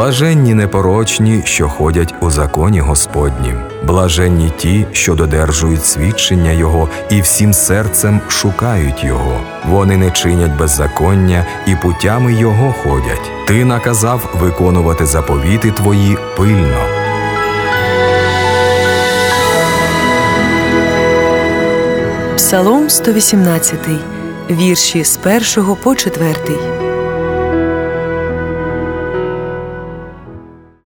Блаженні непорочні, що ходять у законі Господнім. Блаженні ті, що додержують свідчення Його і всім серцем шукають Його. Вони не чинять беззаконня і путями Його ходять. Ти наказав виконувати заповіти Твої пильно. Псалом 118, вірші з 1 по 4.